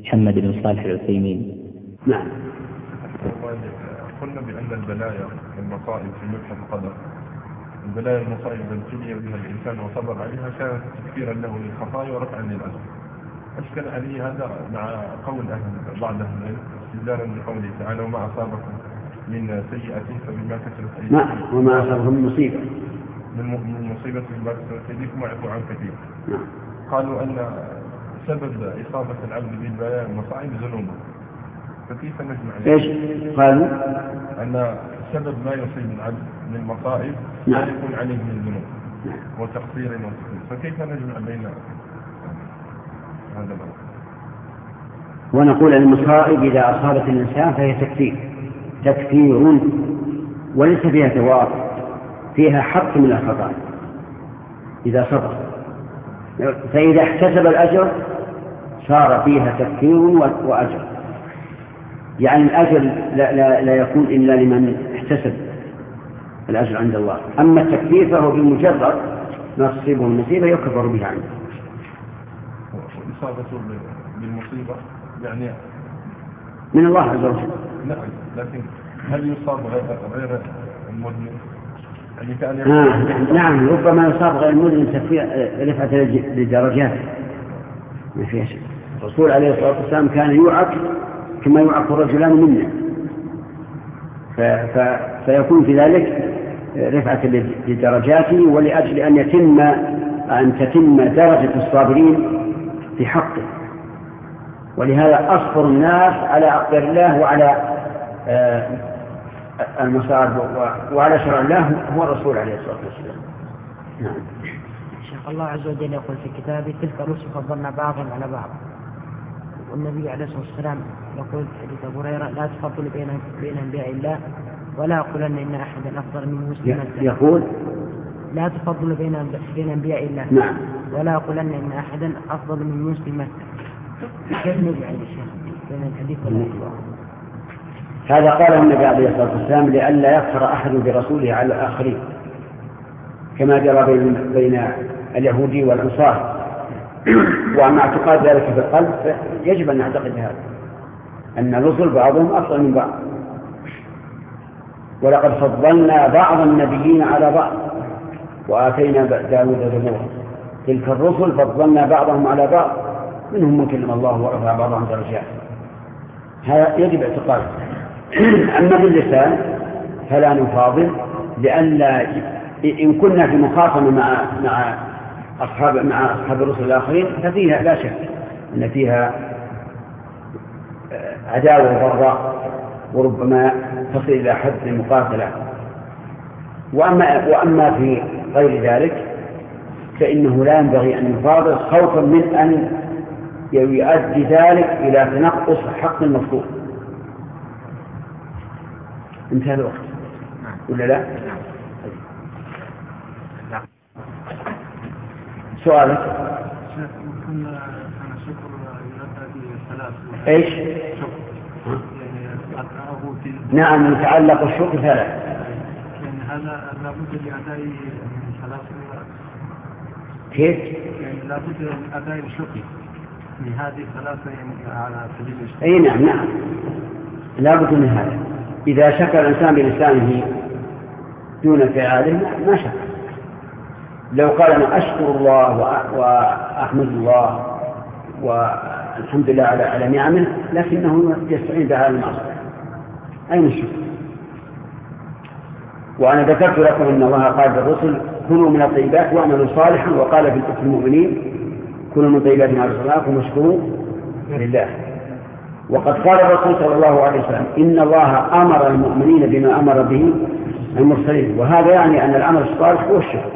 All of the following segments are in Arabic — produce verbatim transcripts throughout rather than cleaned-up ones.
محمد بن صالح العثيمين. نعم. قلنا بأن البلايا والمصائب في ملح القدر، البلايا والمصائب التي ابتلي بها الإنسان وصبر عليها كانت تكفيرا له للخطايا ورفعا للأجر. أشكل عليه هذا مع قول أهل بعض أهل العلم استدلالا بقوله تعالى: وما أصابكم من سيئة فبما كسبت أيديكم. نعم. وما أصابكم من مصيبة من مصيبة بما كسبت أيديكم ويعفو عن كثير. نعم. قالوا أن سبب إصابة العبد بالبلايا والمصائب ذنوبه، فكيف نجمع؟ إيش قالوا؟ أن سبب ما يصيب العبد من المصائب لا يكون عليه من ذنوب وتقصير وتقصير، فكيف نجمع بين هذا الأمر؟ ونقول المصائب إذا أصابت الإنسان فهي تكفير تكفير وليس فيها ثواب، فيها حق من الخطأ إذا صبر، فإذا احتسب الأجر صار فيها تكفير وأجر. يعني الأجر لا, لا, لا يكون إلا لمن احتسب الأجر عند الله، أما التكفير فهو بمجرد ما تصيبه المصيبة يكفر بها عنه. إصابته بالمصيبة يعني من الله عز وجل. نعم، لكن هل يصاب غير المذنب؟ يعني كان آه نعم، ربما يصاب غير المذنب رفعة للدرجات ما فيها شيء. الرسول عليه الصلاة والسلام كان يوعك كما يوعك الرجلان منا، فيكون في ذلك رفعة لدرجاته ولأجل أن يتم أن تتم درجة الصابرين في حقه. ولهذا أصبر الناس على أقدار الله وعلى المصائب وعلى شرع الله هو الرسول عليه الصلاة والسلام. نعم. شيخ الله عز وجل يقول في كتابه: تلك الرسل فضلنا بعضهم على بعض. والنبي عليه الصلاة والسلام يقول في حديث أبو هريرة: لا تفضل بين بين أنبياء الله ولا أقولن إن أحدا أفضل من مسلم. يقول: لا تفضل بين بين أنبياء الله. نعم. ولا أقولن إن أحدا أفضل من مسلم. كيف نجعل الشيخ بين الحديث والله؟ هذا قاله النبي عليه الصلاة والسلام لئلا يكفر أحد برسوله على الآخرين، كما جرى بين, بين اليهودي والأنصار. وأما اعتقاد ذلك في القلب يجب أن نعتقد هذا، أن الرسل بعضهم أفضل من بعض. ولقد فضلنا بعض النبيين على بعض وآتينا داود زبورا. تلك الرسل فضلنا بعضهم على بعض، منهم من كلم الله ورفع بعضهم درجات. هذا يجب اعتقاده. أما باللسان فلا نفاضل، لأن إن كنا في مخاصمة مع مع أصحاب مع أصحاب الرسل الآخرين ففيها لا شك أن فيها عداوة وبغضاء وربما تصل إلى حد المقاتلة. وأما وأما في غير ذلك فإنه لا ينبغي أن يفاضل خوفا من أن يؤدي ذلك إلى تنقص حق المفروض. انتهى الوقت ولا لا؟ سؤالك؟ أنا شكر ثلاث. إيش؟ نعم، يتعلق الشكر ثلاث. يعني هذا لابد لأداء ثلاث. كيف؟ يعني لابد من أداء الشكر من هذه الثلاثة يعني على سبيل الشكر. أي نعم نعم، لابد من هذا. إذا شكر الإنسان بلسانه دون فعاله ما شكر. لو قال أنا أشكر الله وأحمد الله والحمد لله على على نعمه لكنه يستعين بها المعصية، أين الشكر؟ وأنا ذكرت لكم أن الله قال للرسل: كلوا من الطيبات واعملوا صالحا، وقال في المؤمنين: كلوا من طيبات ما رزقناكم واشكروا لله. وقد قال الرسول صلى الله عليه وسلم: إن الله أمر المؤمنين بما أمر به المرسلين. وهذا يعني أن العمل الصالح هو الشكر.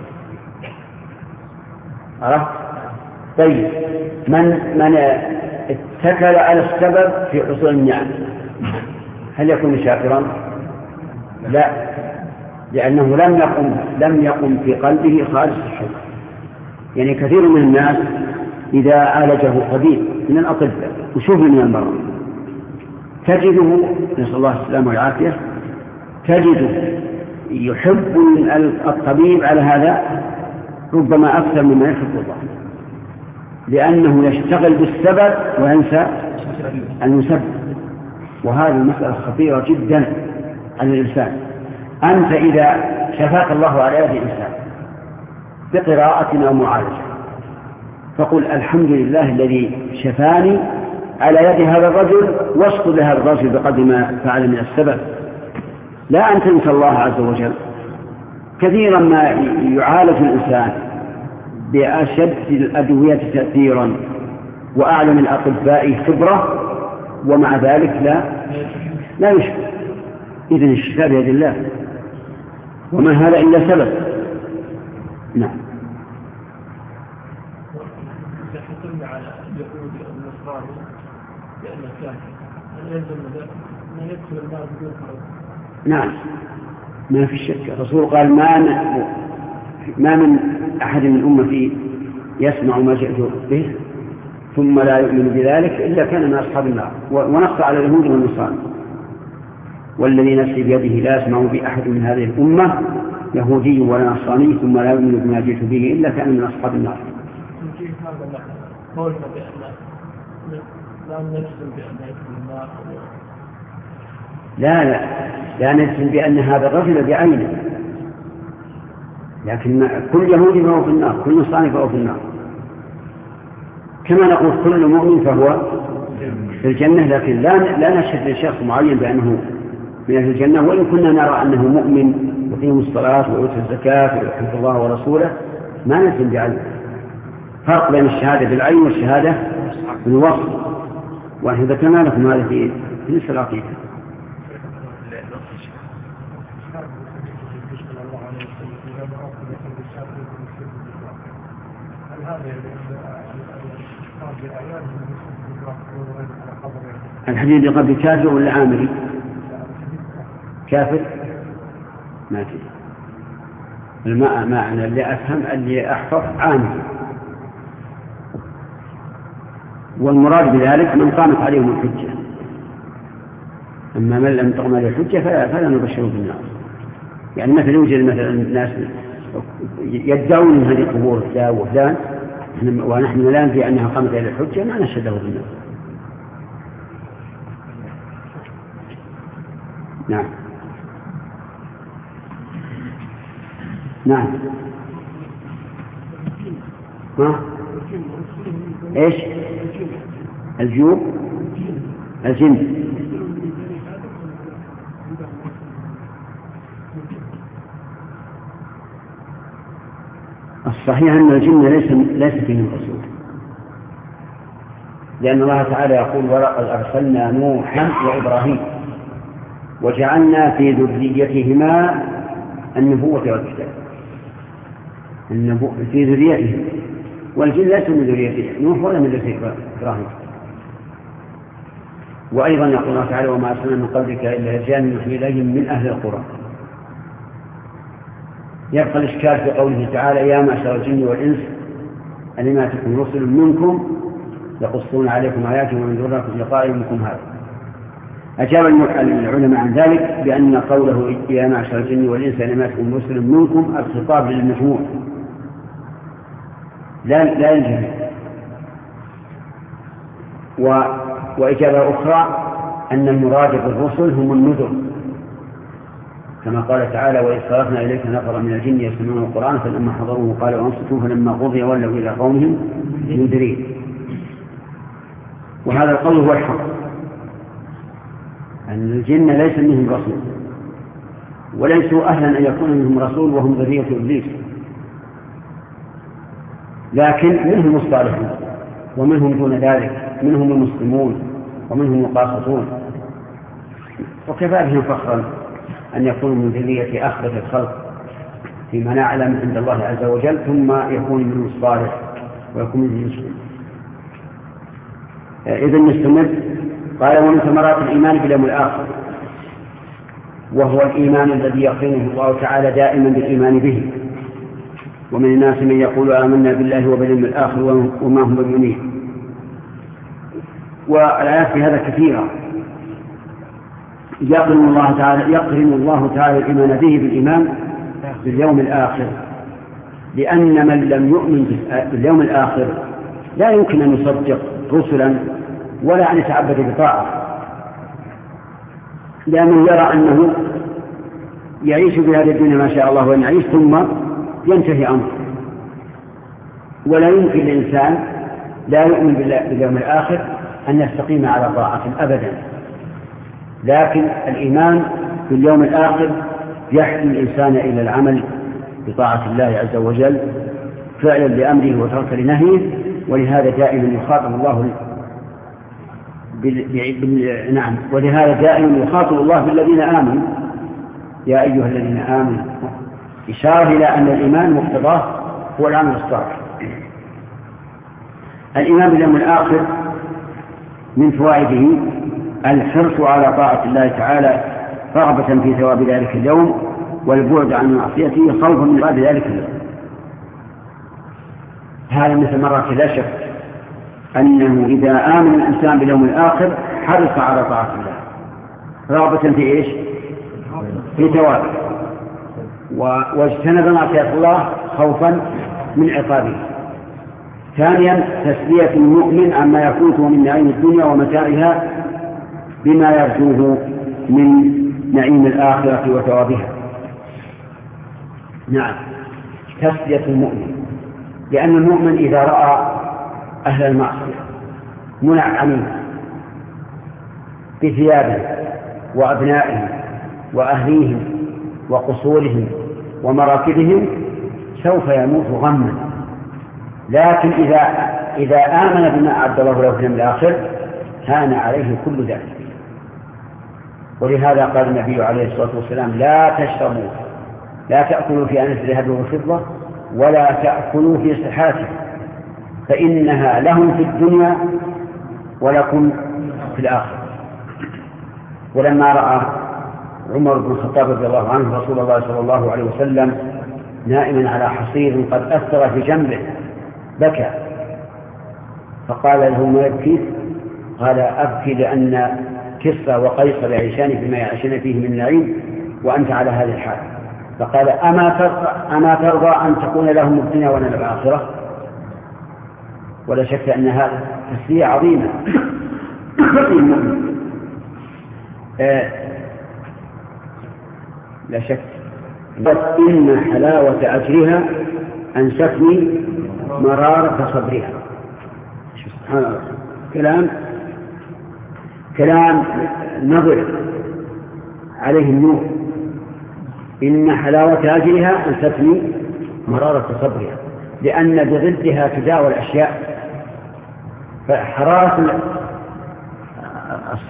عرفت؟ طيب، من من اتكل على السبب في حصول النعم هل يكون شاكرا؟ لا، لأنه لم يقم لم يقم في قلبه خالص الشكر. يعني كثير من الناس إذا عالجه طبيب من الأطباء وشوف من المرض تجده، نسأل الله السلامة والعافية، تجده يحب الطبيب على هذا ربما أكثر مما يحب الله، لأنه يشتغل بالسبب وينسى المسبب، وهذه المسألة خطيرة جدا على الإنسان. أنت إذا شفاك الله على يد إنسان بقراءة أو معالجة فقل الحمد لله الذي شفاني على يد هذا الرجل، واشكر لهذا الرجل بقدر ما فعل من السبب، لا أن تنسى الله عز وجل. كثيرا ما يعالج الإنسان بأشد الأدوية تأثيرا وأعلم الأطباء خبرة ومع ذلك لا لا يشفى. إذن الشفاء بيد الله، وما هذا إلا سبب. نعم. حكمنا على اليهود والنصارى بأن الكافر هل يلزم ذلك أن يدخل النار بدون فرض؟ نعم ما في شك. الرسول قال ما من, ما من أحد من أمتي يسمع ما جئت به ثم لا يؤمن بذلك إلا كان من أصحاب النار، ونص على اليهود والنصارى. والذي نفسي بيده لا يسمع بأحد من هذه الأمة يهودي ولا نصراني ثم لا يؤمن بما جئت به إلا كان من أصحاب النار. هذا معنى قولنا بأن لا نجزم بأن يدخل النار. لا لا لا نجزم بأن هذا الرجل بعينه، لكن كل يهودي فهو في النار، كل نصراني فهو في النار، كما نقول كل مؤمن فهو في الجنة، لكن لا لا نشهد لشخص معين بأنه من أهل الجنة، وإن كنا نرى أنه مؤمن يقيم الصلاة ويؤتي الزكاة ويحب الله ورسوله ما نجزم بعينه. فرق بين الشهادة بالعين والشهادة بالوصف، ونحن ذكرنا لكم هذا في نصف العقيدة. الحديث قبل كافر ولا عامري؟ كافر ما تدري. الماء معنى اللي أفهم اللي أحفظ عامري، والمراد بذلك من قامت عليهم الحجة، أما من لم تقم عليه الحجة فلا, فلا نبشره بالنار. يعني مثلا يوجد مثلا الناس يدعون هذه القبور فلان وفلان ونحن لا ننفي أنها قامت عليه الحجة ما نشهده بالنار. نعم نعم ها ايش الجيوب الجن؟ الصحيح أن الجن ليس ليس فيهم رسول، لأن الله تعالى يقول ولقد أرسلنا نوحا وإبراهيم وجعلنا في ذريتهما النبوة والكتاب. النبوة في ذريتهم، والجن ليس من ذريته نوح ولا من ذرية إبراهيم. وأيضا يقول الله تعالى وما أرسلنا من قبلك إلا رجالا نوحي إليهم من أهل القرى. يبقى الإشكال في قوله تعالى يا معشر الجن والإنس ألم يأتكم رسل منكم يقصون عليكم آياتي وينذرونكم لقاء يومكم هذا. أجاب العلماء عن ذلك بأن قوله يا معشر الجن والإنس ألم يأتكم رسل منكم الخطاب للمجموع لا لا ينجح. و... وإجابة أخرى أن المراد بالرسل هم النذر، كما قال تعالى وإذ صرفنا إليك نفرا من الجن يسمعون القرآن فلما حضروه قالوا أنصتوا فلما قضي ولوا إلى قومهم منذرين. وهذا القول هو الحق، أن الجن ليس منهم رسول وليسوا أهلا أن يكون منهم رسول وهم ذرية إبليس، لكن منهم الصالحون ومنهم دون ذلك، منهم المسلمون ومنهم القاسطون، وكفى بهم فخرا أن يكونوا من ذرية أخبث الخلق فيما نعلم عند الله عز وجل، ثم يكون منهم الصالح ويكون منهم المسلم. إذن نستمر. قال ومن ثمرات الإيمان باليوم الآخر، وهو الإيمان الذي يقينه الله تعالى دائما بالإيمان به. ومن الناس من يقول آمنا بالله وباليوم الآخر وما هم بمؤمنين. والآيات في هذا كثيرة. يقرن الله تعالى يقرن الله تعالى الإيمان به بالإيمان باليوم الآخر، لأن من لم يؤمن باليوم الآخر لا يمكن أن يصدق رسلا ولا أن يتعبد بطاعة، لأنه يرى أنه يعيش في هذه الدنيا ما شاء الله وأن يعيش ثم ينتهي أمره. ولا يمكن للإنسان لا يؤمن باليوم الآخر أن يستقيم على طاعة أبدا، لكن الإيمان باليوم الآخر يحمي الإنسان إلى العمل بطاعة الله عز وجل فعلا لأمره وتركا لنهيه. ولهذا دائما يخاطب الله بال... بال... نعم ولهذا دائما يخاطب الله بالذين آمنوا يا أيها الذين آمنوا، إشارة إلى أن الإيمان مقتضاه هو العمل الصالح. الإيمان باليوم الآخر من فوائده الحرص على طاعة الله تعالى رغبة في ثواب ذلك اليوم والبعد عن معصيته خوفا من عقاب ذلك اليوم. هذا مثل مرة لا شك أنه إذا آمن الإنسان باليوم الآخر حرص على طاعة الله رغبة في إيش؟ في ثوابه، واجتنب معصية الله خوفا من عقابه. ثانيا تسلية المؤمن عما يفوته من نعيم الدنيا ومتاعها بما يرجوه من نعيم الآخرة وثوابها. نعم تسلية المؤمن، لأن المؤمن إذا رأى أهل المعصية منعمين بثيابهم وأبنائهم وأهليهم وقصورهم ومراكبهم سوف يموت غما، لكن إذا إذا آمن بما أعد الله له في اليوم الآخر هان عليه كل ذلك. ولهذا قال النبي عليه الصلاة والسلام لا تشربوا لا تأكلوا في أنس الذهب والفضة ولا تأكلوا في صحاتها فإنها لهم في الدنيا ولكم في الآخرة. ولما رأى عمر بن الخطاب رضي الله عنه رسول الله صلى الله عليه وسلم نائما على حصير قد أثر في جنبه بكى، فقال له ما يبكيك؟ قال أبكي لأن كسرى وقيصر يعيشان فيما يعيشان فيه من نعيم وأنت على هذه الحال. فقال أما ترضى, أما ترضى أن تكون لهم الدنيا ولنا الآخرة؟ ولا شك أن هذا تسلية عظيمة. آه لا شك إن حلاوة أجرها أنستني مرارة صبرها. سبحان الله، كلام كلام نظر عليه النور. إن حلاوة أجرها أنستني مرارة صبرها، لأن بضدها تداوى الأشياء. فحرارة الص...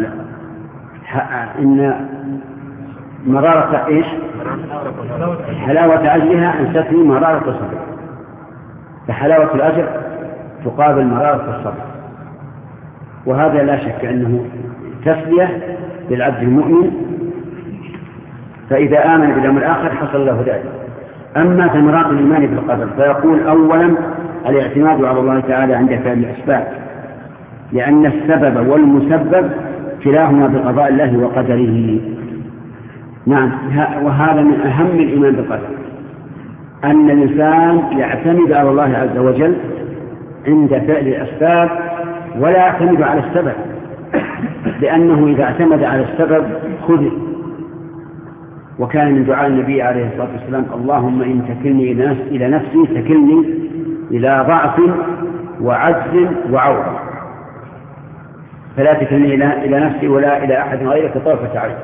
إن مرارة إيش؟ حلاوة أجرها أنستني مرارة صبرها، فحلاوة الأجر تقابل مرارة الصبر. وهذا لا شك أنه تسلية للعبد المؤمن، فإذا آمن باليوم الآخر حصل له ذلك. أما ثمرات الإيمان بالقدر فيقول أولا الاعتماد على الله تعالى عند فعل الأسباب، لأن السبب والمسبب كلاهما بقضاء الله وقدره. نعم، وهذا من أهم الإيمان بالقدر، أن الإنسان يعتمد على الله عز وجل عند فعل الأسباب ولا يعتمد على السبب، لأنه إذا اعتمد على السبب خذل. وكان من دعاء النبي عليه الصلاة والسلام اللهم إن تكلني إلى نفسي تكلني إلى ضعف وعجز وعورة، فلا تكلني إلى نفسي ولا إلى أحد غيرك طرفة عين.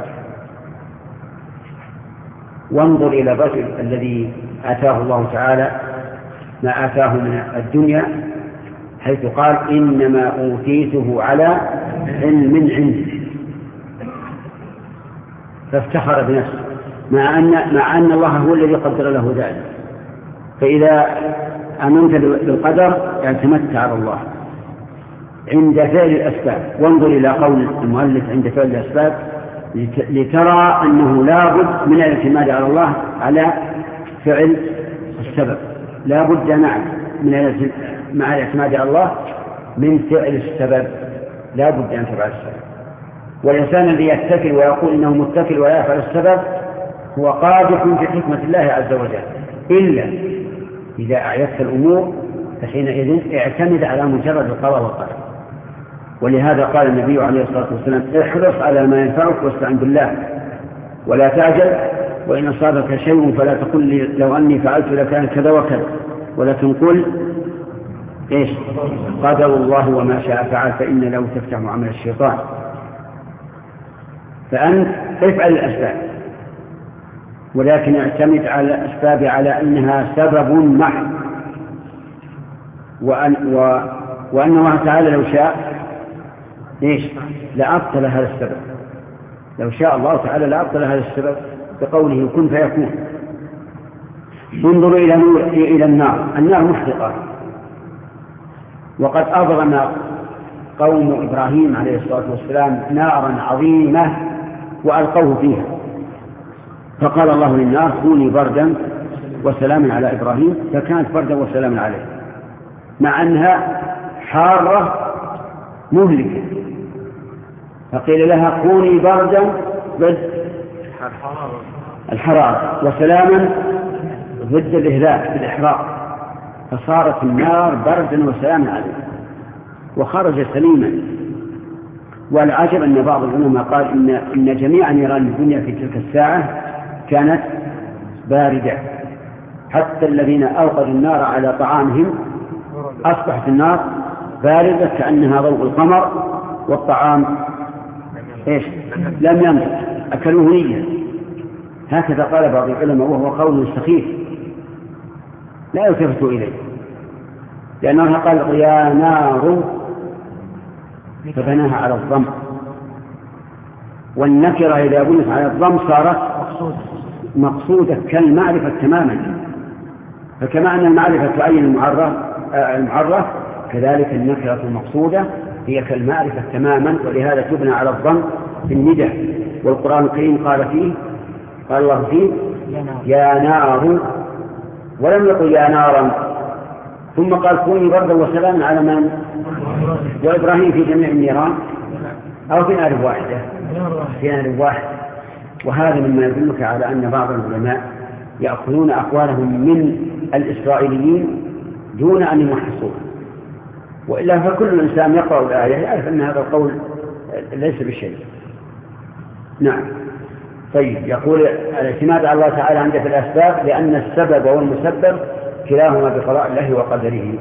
وانظر إلى الرجل الذي آتاه الله تعالى ما آتاه من الدنيا، حيث قال إنما أوتيته على علم عندي، فافتخر بنفسه مع أن, مع أن الله هو الذي قدر له ذلك. فإذا آمنت بالقدر اعتمدت على الله عند فعل الأسباب. وانظر إلى قول المؤلف عند فعل الأسباب لترى أنه لا بد من الاعتماد على الله على فعل السبب، لا بد نعم من مع الاعتماد على الله من فعل السبب، لا بد أن تفعل السبب. والإنسان الذي يتكل ويقول إنه متكل ولا يفعل السبب هو قادح في حكمة الله عز وجل، إلا إذا أعيت الأمور فحينئذ اعتمد على مجرد القضاء والقدر. ولهذا قال النبي عليه الصلاة والسلام احرص على ما ينفعك واستعن بالله ولا تعجل، وإن أصابك شيء فلا تقل لي لو أني فعلت لكان كذا وكذا، ولكن قل إيش قدر الله وما شاء فعل، فإن لو تفتح عمل الشيطان. فأنت افعل الأسباب، ولكن اعتمد على الأسباب على أنها سبب محض، وأن, و... وأن الله تعالى لو شاء إيش لأبطل هذا السبب، لو شاء الله تعالى لأبطل هذا السبب بقوله كن فيكون. انظروا إلى, نور... إلى النار، النار محرقة، وقد أضرم قوم إبراهيم عليه الصلاة والسلام نارا عظيمة وألقوه فيها، فقال الله للنار كوني بردا وسلاما على إبراهيم، فكانت بردا وسلاما عليه، مع أنها حارة مهلكة، فقيل لها كوني بردا ضد الحرارة وسلاما ضد الإهلاك بالإحراق، فصارت النار بردا وسلاما عليه وخرج سليما. والعجب أن بعض العلماء قال إن, إن جميع نيران الدنيا في تلك الساعة كانت باردة، حتى الذين أوقدوا النار على طعامهم أصبحت النار باردة كأنها ضوء القمر، والطعام إيش لم يمت أكلوه نية. هكذا قال بعض العلماء، وهو قول سخيف لا يلتفت إليه، لأنها قال يا نار فبناها على الضم، والنكرة إذا بنت على الضم صارت مقصودة كالمعرفة تماما، فكما أن المعرفة تعين المعرف كذلك النكرة المقصودة هي كالمعرفة تماما، ولهذا تبنى على الضم في الندى. والقرآن الكريم قال فيه قال الله فيه يا نار، ولم يقل يا نارا، ثم قال كوني بردا وسلاما على من؟ وإبراهيم في جميع النيران أو في نار واحدة؟ في نار واحدة. وهذا مما يدلك على أن بعض العلماء يأخذون أقوالهم من الإسرائيليين دون أن يمحصوها، وإلا فكل إنسان يقرأ الآية يعرف أن هذا القول ليس بشيء. نعم. طيب، يقول الاعتماد على الله تعالى عند في الأسباب، لأن السبب والمسبب كلاهما بقضاء الله وقدره.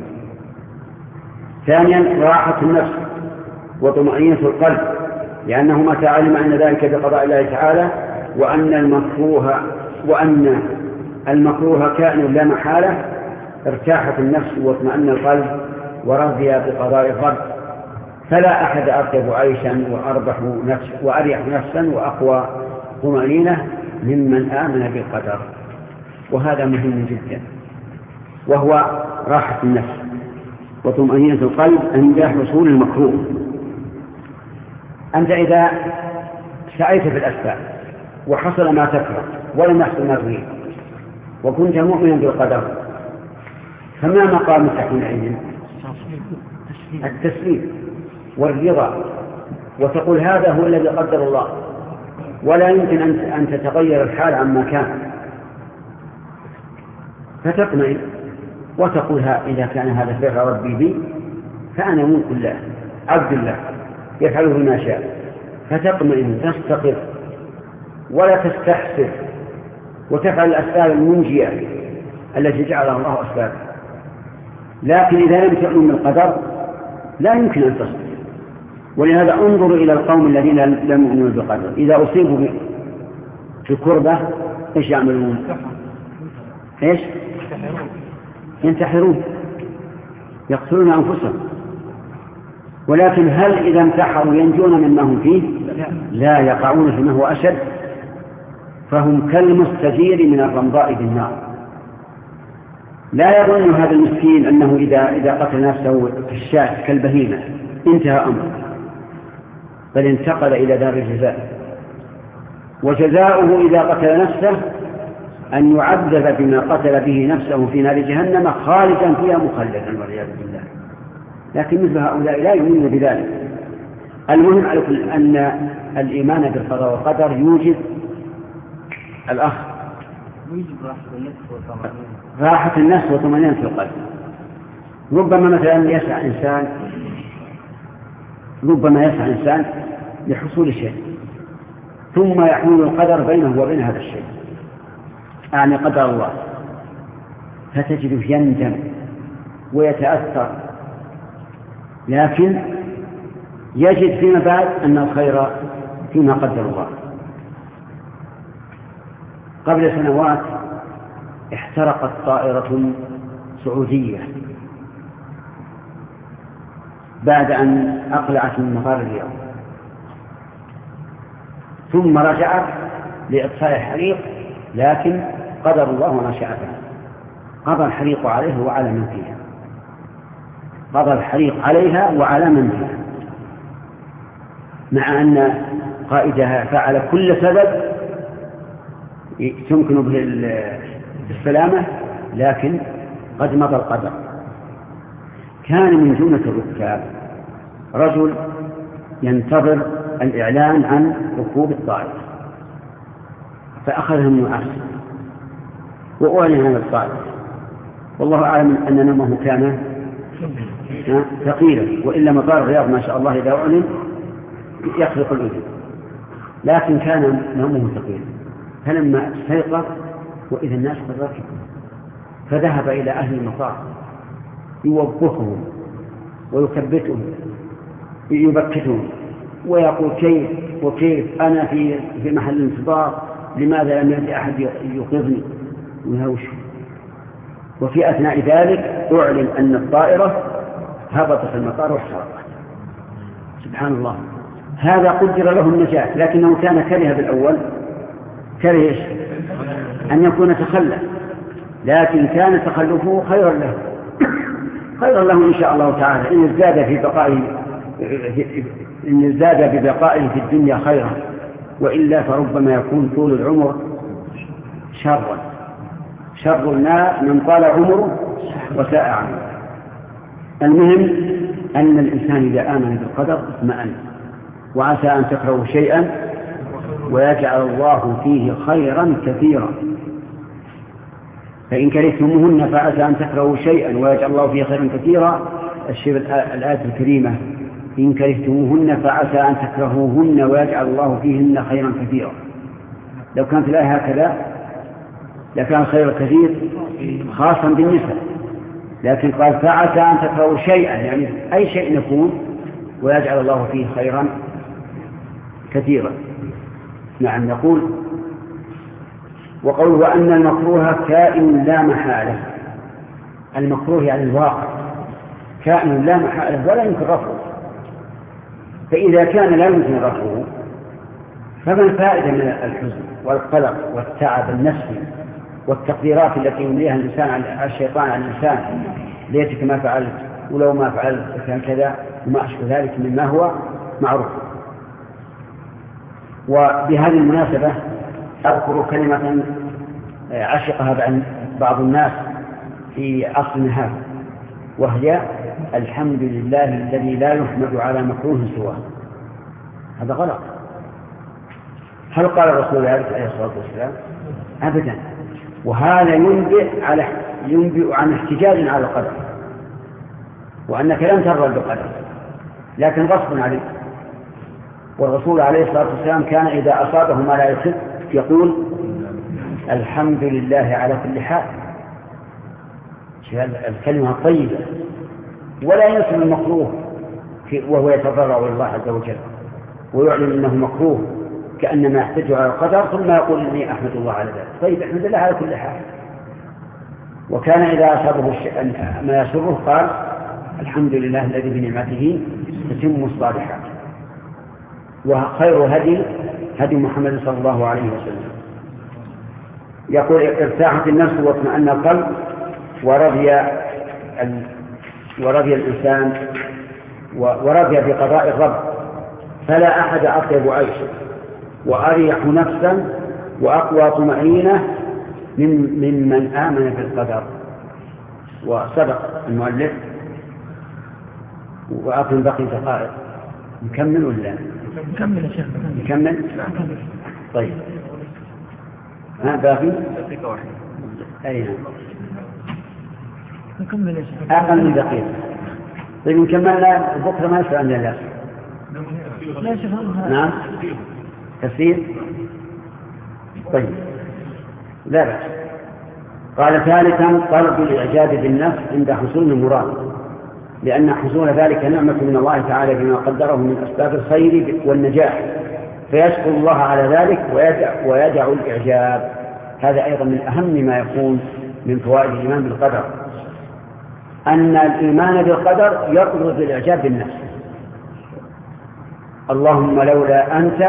ثانيا راحة النفس وطمأنينة القلب، لأنه متى علم أن ذلك بقضاء الله تعالى وأن المكروه وأن المكروه كائن لا محالة ارتاحت النفس واطمأن القلب ورضي بقضاء الرب، فلا أحد أرتب عيشا وأربح نفس وأريح نفسا وأقوى طمأنينة ممن آمن بالقدر. وهذا مهم جدا، وهو راحة النفس وطمأنينة القلب عند حصول المكروه. أنت إذا سعيت في الأسباب وحصل ما تكره ولم يحصل ما تريد وكنت مؤمنا بالقدر، فما مقامك حينئذ؟ التسليم والرضا، وتقول هذا هو الذي قدر الله، ولا يمكن أن تتغير الحال عما كان، فتطمئن وتقول إذا كان هذا فعل ربي بي فأنا ملك الله عبد الله يفعله ما شاء، فتطمئن تستقر ولا تستحسر وتفعل الأسباب المنجية التي جعلها الله أسباب. لكن إذا لم تؤمن بالقدر لا يمكن أن تصبر. ولهذا انظروا إلى القوم الذين لم يؤمنوا بالقدر، إذا أصيبوا بكربة إيش يعملون؟ إيش؟ ينتحرون، يقتلون أنفسهم. ولكن هل إذا انتحروا ينجون مما هم فيه؟ لا، يقعون فيما هو أشد، فهم كالمستجير من الرمضاء بالنار. لا يظن هذا المسكين أنه إذا, إذا قتل نفسه كالشاة كالبهيمة انتهى أمره، بل انتقل إلى دار الجزاء، وجزاؤه إذا قتل نفسه أن يعذب بما قتل به نفسه في نار جهنم خالدا فيها مخلدا والعياذ بالله. لكن مثل هؤلاء لا يؤمنون بذلك. المهم على كل أن الإيمان بالقضاء والقدر يوجب الأخ راحة النفس وطمأنينة القلب. ربما مثلا يسعى إنسان ربما يسعى الإنسان لحصول شيء ثم يحول القدر بينه وبين هذا الشيء، يعني قدر الله، فتجده يندم ويتأثر، لكن يجد فيما بعد أن الخير فيما قدر الله. قبل سنوات احترقت طائرة سعودية بعد أن أقلعت من مطار الرياض، ثم رجعت لإطفاء الحريق، لكن قدر الله ما شاء فعل، قضى الحريق عليها وعلى من فيها، قضى الحريق عليها وعلى من فيها، مع أن قائدها فعل كل سبب تمكن به السلامة، لكن قد مضى القدر. كان من جملة الركاب رجل ينتظر الإعلان عن ركوب الطائرة، فأخذه النعاس وأعلن عن الطائرة، والله أعلم أن نومه كان ثقيلا، وإلا مطار الرياض ما شاء الله إذا أعلن يخلق الأذن، لكن كان نومه ثقيلا. فلما استيقظ وإذا الناس قد ركبوا، فذهب إلى أهل المطار يوبخهم ويثبتهم يبكتهم ويقول كيف وكيف أنا في في محل الانتظار، لماذا لم يأتي أحد يوقظني ويهوشه. وفي أثناء ذلك أعلن أن الطائرة هبطت في المطار واحترقت. سبحان الله، هذا قدر له النجاة، لكنه كان كره بالأول، كره أن يكون تخلف، لكن كان تخلفه خيرا له خيرا له إن شاء الله تعالى، إن ازداد في بقائه إن ازداد ببقائه في الدنيا خيرا، وإلا فربما يكون طول العمر شرا. شر الناس من طال عمره وساء عمله. المهم أن الإنسان إذا آمن بالقدر اطمأن، وعسى أن تكرهوا شيئا ويجعل الله فيه خيرا كثيرا، فإن كرهتموهن فعسى أن تكرهوا شيئا ويجعل الله فيه خيرا كثيرا. الشيء الآية الكريمة إن كرهتموهن فعسى أن تكرهوهن ويجعل الله فيهن خيرا كثيرا، لو كانت الآية هكذا لكان خير كثير خاصا بالنساء، لكن قال فعسى أن تكرهوا شيئا، يعني أي شيء يكون ويجعل الله فيه خيرا كثيرا. نعم. نقول وقوله وأن المكروه كائن لا محالة، المكروه يعني الواقع كائن لا محالة ولا يمكن رفعه، فإذا كان لا يمكن رفعه فما الفائدة من الحزن والقلق والتعب النفسي والتقديرات التي يمليها الإنسان على الشيطان على الإنسان، ليتك ما فعلت ولو ما فعلت كان كذا وما أشبه ذلك مما هو معروف. وبهذه المناسبة أذكر كلمة عشقها بعض الناس في عصرنا هذا، وهي الحمد لله الذي لا يحمد على مكروه سواه. هذا غلط. هل قال الرسول عليه الصلاة والسلام؟ أبدا. وهذا ينبئ على ينبئ عن احتجاج على القدر، وأنك لن ترضى بالقدر لكن غصب عليك. والرسول عليه الصلاة والسلام كان إذا أصابه ما لا يحب يقول الحمد لله على كل حال، الكلمة الطيبة، ولا ينسب المكروه وهو يتضرع إلى الله عز وجل ويعلن أنه مكروه كأنما يحتج على القدر ثم يقول إني أحمد الله على ذلك. طيب احمد الله على كل حال. وكان إذا أصابه ما يسره قال الحمد لله الذي بنعمته تتم الصالحات. وخير هدي هدي محمد صلى الله عليه وسلم. يقول ارتاحت النفس واطمأن القلب ورضي ال... ورضي الإنسان ورضي بقضاء الرب، فلا أحد أطيب عيشا وأريح نفسا وأقوى طمأنينة من ممن آمن بالقدر. وصدق المؤلف. وأظن بقي دقائق، نكمل ولا نكمل يا شيخ؟ نكمل. طيب ها باقي دقيقة واحدة. أي نكمل يا شيخ. أقل من دقيقة. طيب نكملنا بكرة ما يسأل عن الله. لا شيخ نعم تفسير. طيب لا بأس. قال ثالثا طلب الإعجاب بالنفس عند حصول المراد، لأن حصول ذلك نعمة من الله تعالى بما قدره من أسباب الخير والنجاح، فيشكر الله على ذلك ويدع, ويدع الإعجاب. هذا أيضا من أهم ما يكون من فوائد الإيمان بالقدر، أن الإيمان بالقدر يقدر بالإعجاب بالنفس. اللهم لولا أنت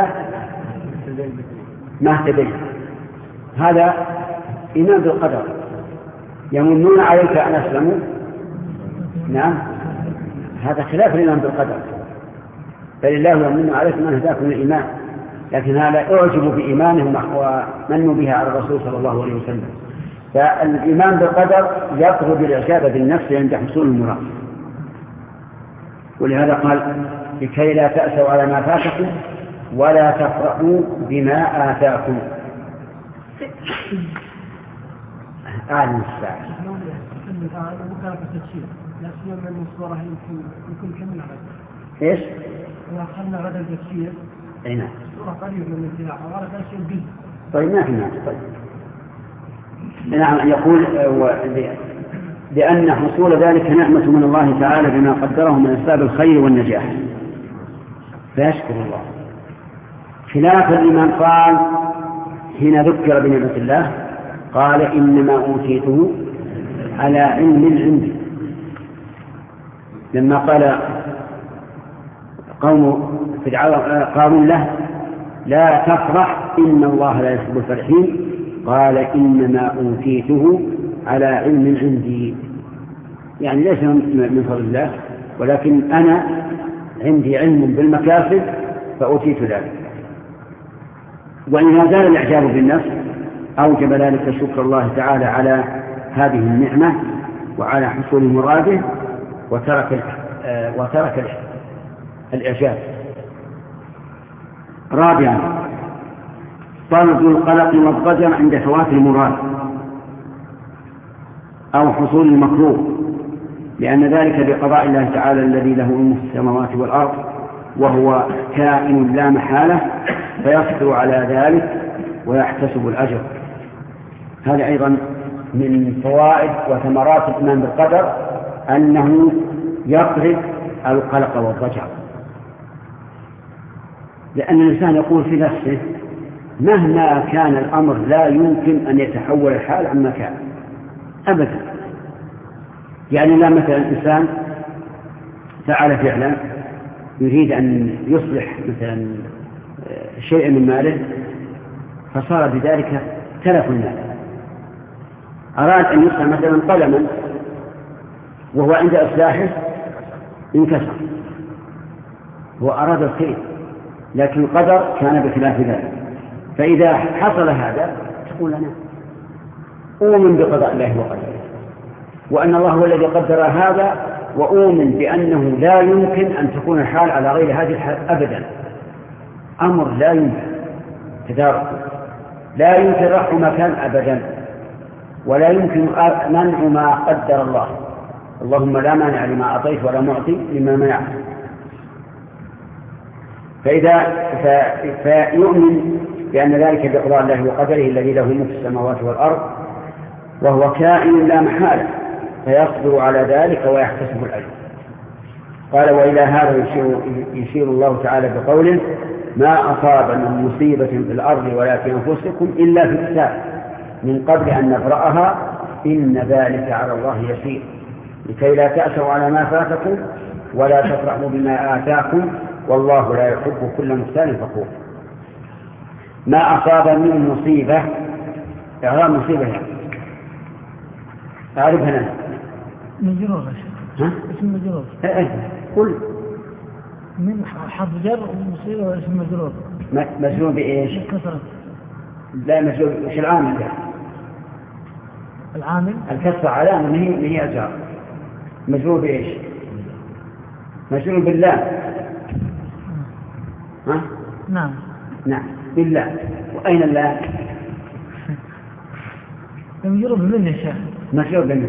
ما اهتديت، هذا إيمان بالقدر. يمنون عليك أن أسلموا، نعم هذا خلاف الإيمان بالقدر، بل الله يمن عليكم أن هداكم الإيمان، لكن هذا أعجبوا بإيمانهم ومنوا بها على الرسول صلى الله عليه وسلم. فالإيمان بالقدر يقرب الإعجاب بالنفس عند حصول المراد، ولهذا قال لكي لا تأسوا على ما فاتكم ولا تفرحوا بما آتاكم. أعلم الساعة إيش؟ إذا أخذنا غدا التفسير أي نعم سورة قريبة من الانتلاع وغالب أشياء الجزء. طيب ما في نعم. طيب نعم يقول لأن حصول ذلك نعمة من الله تعالى بما قدره من أسباب الخير والنجاح، فيشكر الله. خلاف الإيمان قال حين ذكر بنعمة الله قال إنما أوتيته على علم عندي. لما قال قوم قالوا له لا تفرح إن الله لا يحب الفرحين، قال إنما أوتيته على علم عندي، يعني ليس من فضل الله، ولكن أنا عندي علم بالمكاسب فأوتيت ذلك. وإن زال الإعجاب بالنفس أوجب ذلك شكر الله تعالى على هذه النعمة وعلى حصول مراده، وترك وترك الإعجاب. رابعا طرد القلق والضجر عند فوات المراد أو حصول المكروه، لأن ذلك بقضاء الله تعالى الذي له ملك السماوات والأرض وهو كائن لا محالة، فيصبر على ذلك ويحتسب الأجر. هذا أيضا من فوائد وثمرات الإيمان بالقدر أنه يطرد القلق والضجر، لأن الإنسان يقول في نفسه مهما كان الأمر لا يمكن أن يتحول الحال عما كان أبدا. يعني لا مثلا الإنسان فعل فعلا يريد أن يصلح مثلا شيئا من ماله فصار بذلك تلف المال، أراد أن يصلح مثلا قلما وهو عند إصلاحه انكسر، هو أراد الخير لكن القدر كان بخلاف ذلك. فإذا حصل هذا تقول أنا أؤمن بقضاء الله وقدره، وأن الله هو الذي قدر هذا، وأؤمن بأنه لا يمكن أن تكون الحال على غير هذه الحال أبدا. أمر لا يمكن تدارك، لا يمكن رفع مكان أبدا، ولا يمكن منع ما قدر الله. اللهم لا مانع لما أعطيت ولا معطي لما منعت. فإذا فيؤمن بأن ذلك بقضاء الله وقدره الذي له ملك السماوات والأرض وهو كائن لا محالة، فيصبر على ذلك ويحتسب الأجر. قال وإلى هذا يشير, يشير الله تعالى بقوله ما أصاب من مصيبة في الأرض ولا في أنفسكم إلا في كتاب من قبل أن نبرأها إن ذلك على الله يسير لكي لا تأسوا على ما فاتكم ولا تفرحوا بما آتاكم والله لا يحب كل مختال فخور. ما أصاب من مصيبة، إعراب مصيبة يعني أعرفها لنا مجرور. ها؟ اسم مجرور. ايه قل من حرف جر ومصيبة واسم مجرور. مجرور بإيش؟ كسرة. لا مجرور إيش العامل ده؟ العامل الكسرة علامة من هي من هي أجار. مجرور بإيش؟ مجرور بالله. ها؟ نعم. نعم بالله. وأين الله؟ مجرور بمن يا شيخ. مجرور بمن.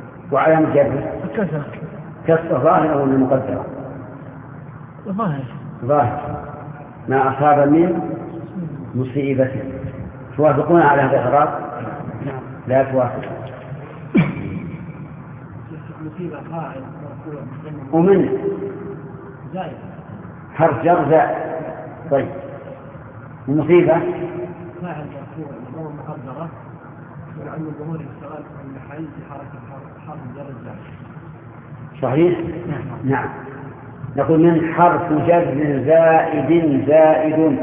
وعلامة جره الكسرة. كسرة ظاهرة ولا مقدرة؟ ظاهرة. ظاهر. ما أصاب من مصيبة. توافقون على هذا الإعراب؟ لا توافق. ومن حرف جر زائد. طيب المصيبة فاعل مرفوع بالضمة المقدرة ولعل الظهور اشتغال المحل في حركة حرف جر زائد. صحيح؟ نعم. نقول من حرف جر زائد زائد.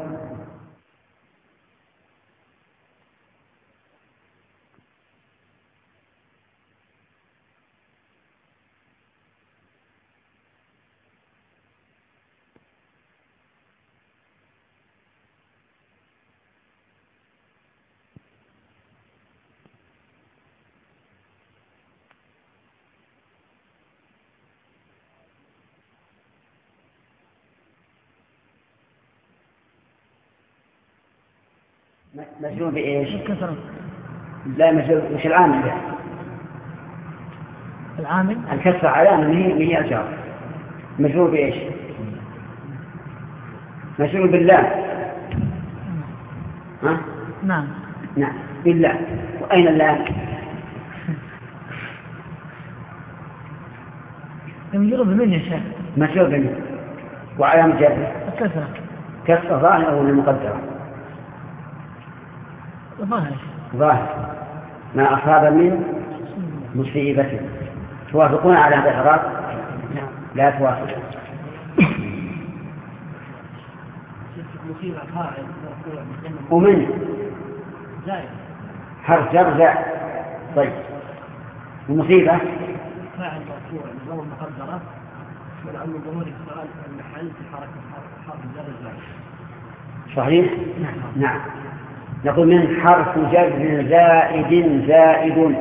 مجرور بإيش؟ الكسرة. لا مجرور. وش العامل ده؟ العامل الكسرة علامة هي هي الجار. مجرور بإيش؟ مجرور بالله. ها؟ نعم. نعم بالله. وأين اللام؟ مجرور بمن يا شيخ؟ مجرور بمن. وعلامة جره الكسرة. كسرة ظاهرة ولا مقدرة؟ ظاهر. ظاهر. ما أصاب من مصيبة. توافقون على هذا الإعراب؟ لا توافق. ومن زائد حرف جر زائد. طيب المصيبة فاعل مرفوع بالضمة المقدرة ولعل الظهور اشتغال المحل في حركة حرف جر زائد. صحيح؟ نعم. نقول من حرف جر زائد زائد.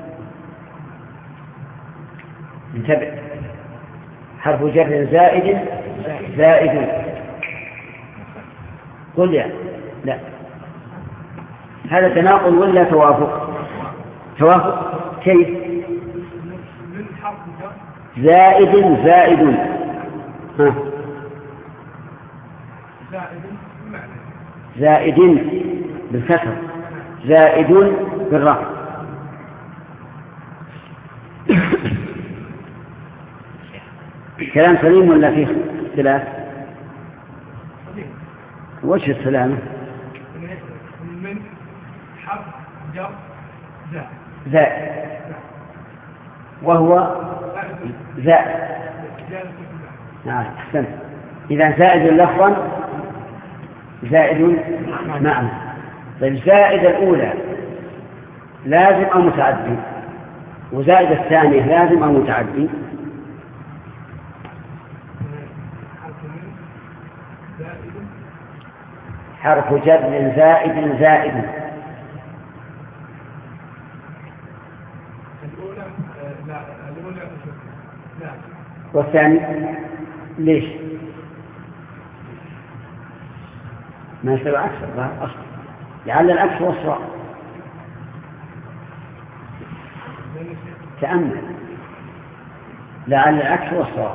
انتبه. حرف جر زائد زائد. قل يا لا هذا تناقض ولا توافق؟ توافق. كيف؟ زائد زائد. ها. زائد بالكسر زائد بالرفع. كلام سليم ولا فيه اختلاف؟ وجه السلامة من حرف جر زائد وهو زائد. نعم أحسنت. إذا زائد لفظا زائد معنى. طيب زائد الأولى لازم أو متعدي؟ وزائد الثانية لازم أو متعدي؟ حرف جر زائد زائد. الأولى لا الأولى لا. والثاني ليش؟ ما يصير عكس الأصل. لعل العكس هو الصواب. تأمل. لعل العكس هو الصواب.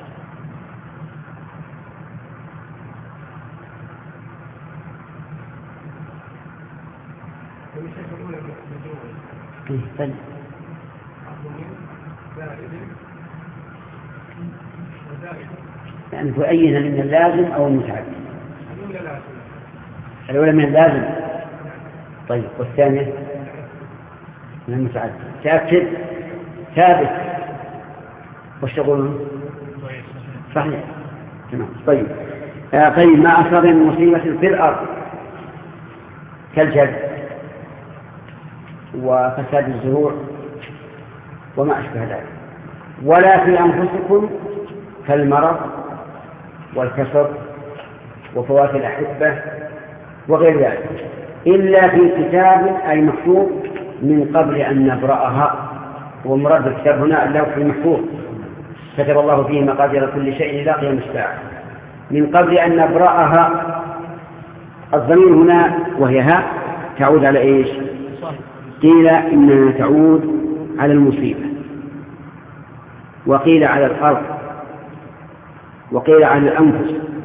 طيب. يعني تؤين من اللازم أو المتعدي؟ الأولى من اللازم. طيب والثانية من المتعدي. تأكد ثابت. وش تقولون؟ صحيح. تمام. طيب آه طيب ما أصاب من مصيبة في الأرض كالجد وفساد الزروع وما أشبه ذلك، ولا في أنفسكم كالمرض والكسر وفوات الأحبة وغير ذلك، إلا في كتاب أي مكتوب من قبل أن نبرأها. ومراد الكتاب هنا اللوح المحفوظ كتب الله فيه مقادير كل شيء إلى قيام الساعة. من قبل أن نبرأها. الضمير هنا وهي ها تعود على إيش؟ قيل إنها تعود على المصيبة، وقيل على الأرض، وقيل على الأنفس،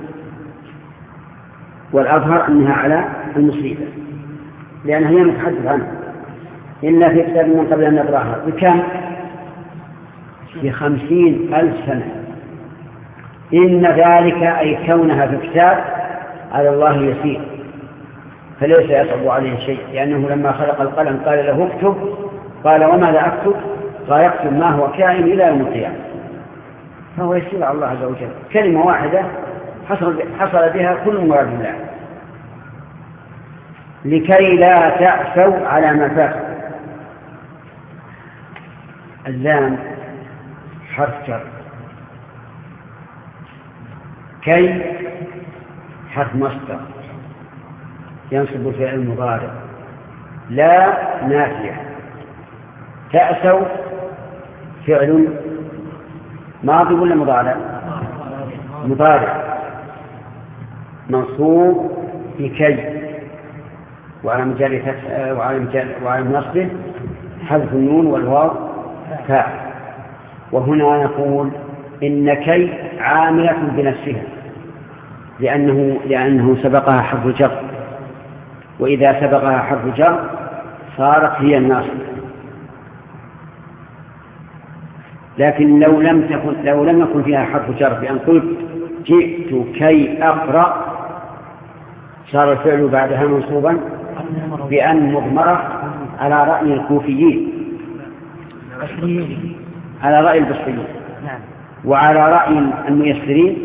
والأظهر أنها على المصيبة لأنها هي متحدث عنها. إلا في كتاب من قبل أن نقرأها بكم؟ بخمسين ألف سنة. إن ذلك أي كونها في كتاب على الله يسير، فليس يصعب عليه شيء، لأنه لما خلق القلم قال له اكتب، قال وماذا أكتب؟ قال يكتب ما هو كائن إلى يوم القيامة، فهو يسير على الله عز وجل. كلمة واحدة حصل, حصل بها كل مراد الله. لكي لا تأسوا على ما فات. اللام حرف جر، كي حرف مصدر ينصب الفعل المضارع، لا نافية، تأسوا فعل ماضي ولا مضارع؟ مضارع منصوب بكي، وعلى مجال وعلى نصبه حذف النون والواو فاء. وهنا نقول إن كي عاملة بنفسها لأنه, لأنه سبقها حرف جر، وإذا سبقها حرف جر صارت هي الناصب. لكن لو لم تكن لو لم يكن فيها حرف جر بأن قلت جئت كي أقرأ صار الفعل بعدها منصوبا بأن مضمرة على رأي الكوفيين، على رأي البصريين، وعلى رأي الميسرين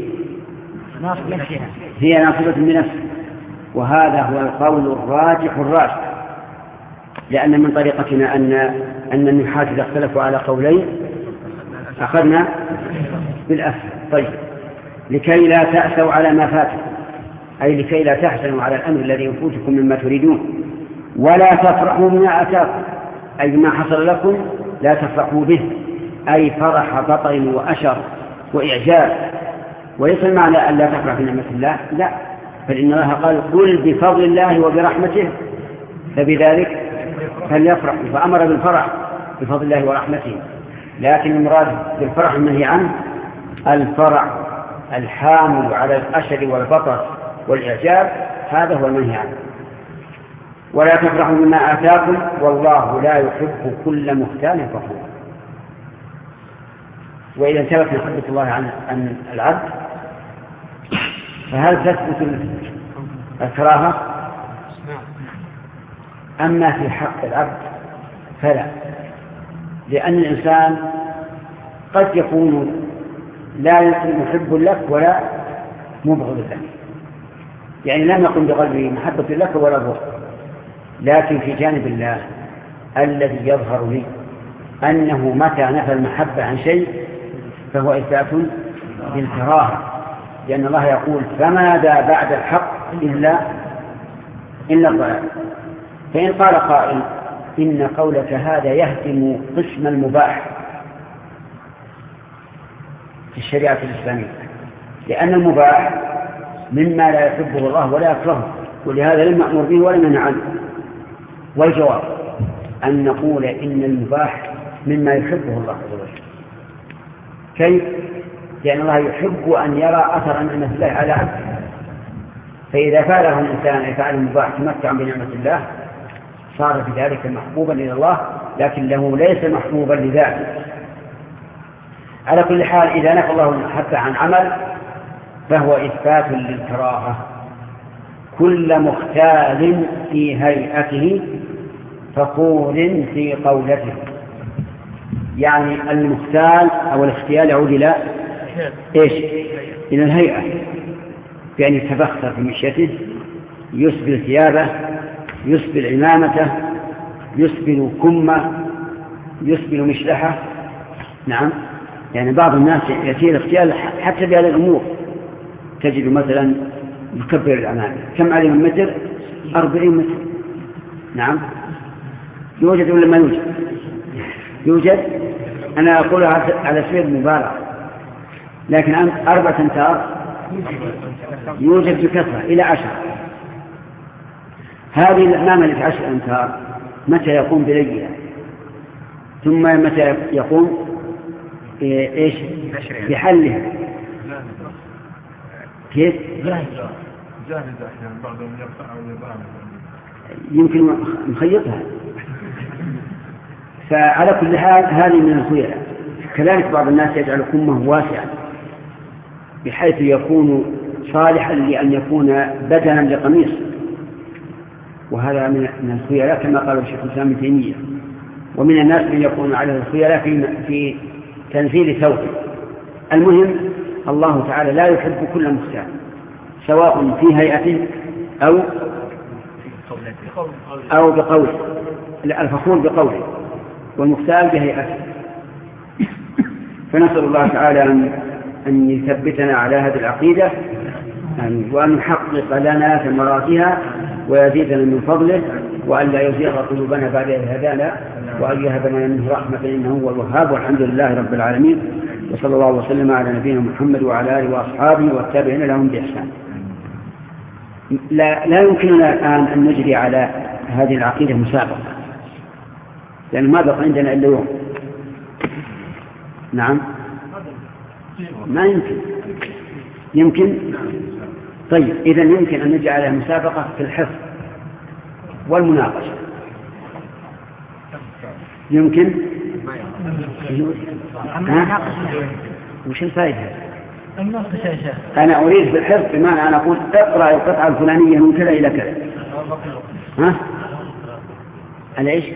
هي ناصبة بنفسها. وهذا هو القول الراجح الراجح، لأن من طريقتنا أن أن النحاة إذا اختلفوا على قولين أخذنا بالأسفل. طيب، لكي لا تأسوا على ما فاتكم، أي لكي لا تحزنوا على الأمر الذي يفوتكم مما تريدون، ولا تفرحوا بما أتاكم، أي ما حصل لكم لا تفرحوا به، أي فرح بطر وأشر وإعجاب. وليس المعنى أن لا تفرح بنعمة الله، لا، فإن الله قال قل بفضل الله وبرحمته فبذلك فليفرح، فأمر بالفرح بفضل الله ورحمته. لكن المراد بالفرح النهي عنه الفرح الحامل على الأشر والبطر والإعجاب، هذا هو المنهي عنه. ولا تفرحوا بما آتاكم والله لا يحب كل مختال فخور. وإذا انتبهت محبة الله عن, عن العبد فهل تثبت الكراهة؟ أما في حق العبد فلا، لأن الإنسان قد يكون لا محب لك ولا مبغض لك، يعني لم يكن بقلبه محبة لك ولا بغض. لكن في جانب الله الذي يظهر لي أنه متى نفى المحبة عن شيء فهو إثبات بالكراهة، لأن الله يقول فماذا بعد الحق إلا إلا الضلال. فإن قال قائل إن قولك هذا يهدم قسم المباح في الشريعة الإسلامية، لأن المباح مما لا يحبه الله ولا يكرهه، ولهذا لم يأمر به ولا منع عنه. والجواب أن نقول إن المباح مما يحبه الله عز وجل. كيف؟ لأن الله يحب أن يرى أثر نعمة الله على عبده، فإذا فعله الإنسان يفعل المباح تمتع بنعمة الله صار في ذلك محبوبا إلى الله، لكن له ليس محبوبا لذاته. على كل حال إذا نفى الله المحبة عن عمل فهو إثبات للكراهة. كل مختال في هيئته فخور في قولته، يعني المختال أو الاختيال يعود إلى إيش؟ إلى الهيئة، يعني يتبختر في مشيته، يسبل ثيابه، يسبل عمامته، يسبل كمه، يسبل مشلحه. نعم، يعني بعض الناس يأتي الاختيال حتى بهذه الأمور. تجد مثلا يكبر الأمام كم عليه من متر؟ أربعين متر. نعم، يوجد ولا ما يوجد؟ يوجد. أنا أقول على سبيل المبالغة، لكن أربعة أمتار يوجد بكثرة إلى عشر. هذه الأمام التي عشر أمتار متى يقوم بليها، ثم متى يقوم إيش بحلها؟ كيف؟ جاهزة أحيانا بعضهم يرفعها ويضعها يمكن مخيطها. فعلى كل حال هذه من الخيلاء. كذلك بعض الناس يجعل كمه واسعا بحيث يكون صالحا لأن يكون بدلا لقميص، وهذا من الخيلاء كما قال الشيخ الإسلام ابن تيمية. ومن الناس من يكون على الخيلاء في في تنزيل ثوبه. المهم الله تعالى لا يحب كل مختال سواء في هيئته أو أو بقوله، الفخور بقوله والمختال بهيئته. فنسأل الله تعالى أن يثبتنا على هذه العقيدة وأن يحقق لنا ثمراتها ويزيدنا من فضله، وأن لا يزيغ قلوبنا بعد إذ هدانا، وأن يهب لنا منه رحمة إنه هو الوهاب. والحمد لله رب العالمين، وصلى الله وسلم على نبينا محمد وعلى آله وأصحابه والتابعين لهم بإحسان. لا, لا يمكننا الآن أن نجري على هذه العقيدة مسابقة، لأن ما بقى عندنا إلا يوم. نعم ما يمكن. يمكن طيب إذا يمكن أن نجعل عليها مسابقة في الحفظ والمناقشة. يمكن ها؟ وش الفائدة؟ أنا أريد بالحفظ بمعنى أن أقول اقرأ القطعة الفلانية من كذا إلى كذا. ها؟ على إيش؟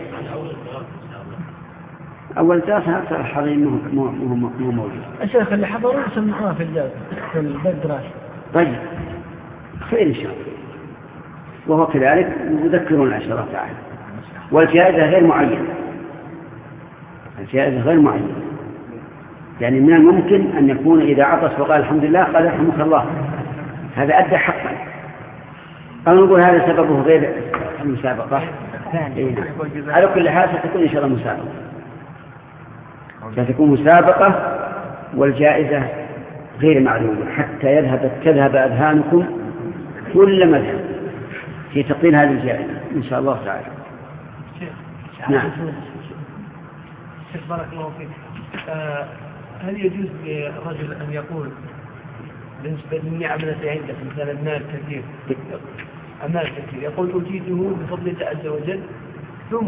أول دراسة أكثر الحاضرين مو مو مو موجود. الشيخ اللي حضروا سمعوها في الجامعة في الدراسة. طيب خير إن شاء الله. وهو كذلك يذكرون العشرة تعالى. والجائزة غير معينة. الجائزة غير معينة. يعني من الممكن أن يكون إذا عطس وقال الحمد لله قال رحمك الله، هذا أدى حقا. أو نقول هذا سببه غير المسابقة. إيه. على كل حال ستكون إن شاء الله مسابقة. ستكون مسابقة والجائزة غير معلومة حتى يذهب تذهب أذهانكم كل مذهب في تقدير هذه الجائزة إن شاء الله تعالى. نعم. شيخ بارك الله فيك. آه هل يجوز لرجل أن يقول بالنسبة للنعم التي عنده مثلا المال كثير المال كثير يقول أوتيته بفضل الله عز وجل ثم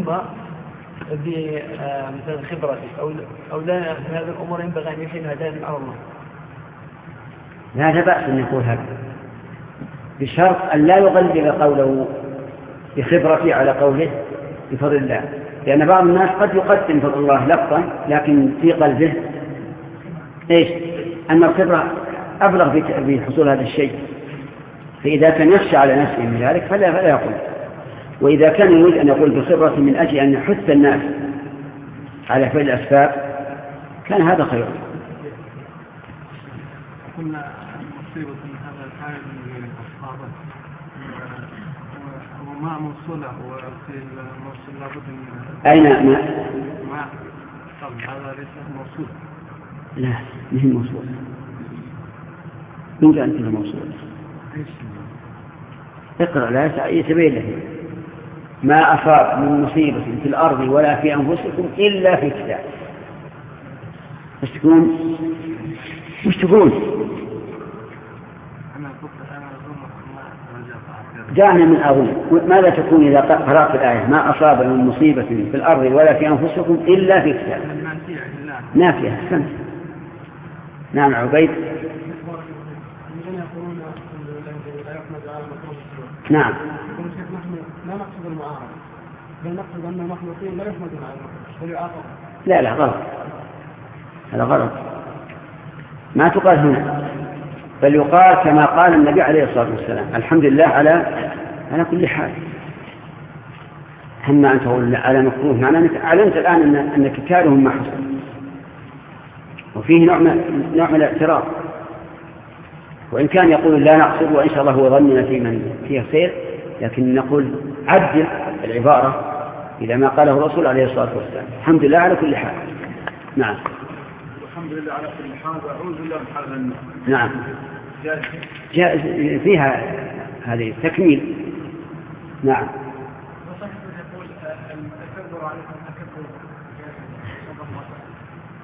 بمثلا خبرته أو أو لا في هذا الأمور ينبغي أن يحيل هدايا على الله؟ لا بأس أن يقول هذا بشرط أن لا يغلب قوله بخبرته على قوله بفضل الله، لأن بعض الناس قد يقدم فضل الله لفظا لكن في قلبه إيش؟ أن الخبرة أبلغ في حصول هذا الشيء، فإذا كان يخشى على نفسه من ذلك فلا فلا يقول. وإذا كان يريد أن يقول بخبرة من أجل أن يحث الناس على فعل الأسباب كان هذا خير. قلنا مصيبة هذا الحال من الصحابة وما موصولة وفي الموصول لابد من أين ما؟ ما طبعا هذا ليس موصول. لا مهم موصول. من قال أنت موصول؟ اقرأ لا يتبين له ما أصاب من مصيبة في الأرض ولا في أنفسكم إلا في كتاب. وش تقول؟ وش تقول؟ دعنا من أظن. ماذا تكون إذا قرأت الآية ما أصاب من مصيبة في الأرض ولا في أنفسكم إلا في كتاب؟ نافية. أحسنت. نعم عبيد. نعم. لا نقصد المعارضة بل نقصد أن المخلوقين لا يحمدون على المخلوق بل يعاقبون. لا لا غلط، هذا غلط. ما تقال هنا بل يقال كما قال النبي عليه الصلاة والسلام الحمد لله على على كل حال. أما أن تقول على مكروه معناه أنك أعلنت الآن أن أنك كارهم ما حصل، وفيه نوع من نوع من الاعتراض. وإن كان يقول لا نقصد وإن شاء الله هو ظننا في من فيه خير، لكن نقول عدل العبارة إذا ما قاله الرسول عليه الصلاة والسلام الحمد لله على كل حال. نعم. الحمد لله على كل حال وأعوذ بالله من حال النار. نعم. جائز فيها هذه تكميل. نعم.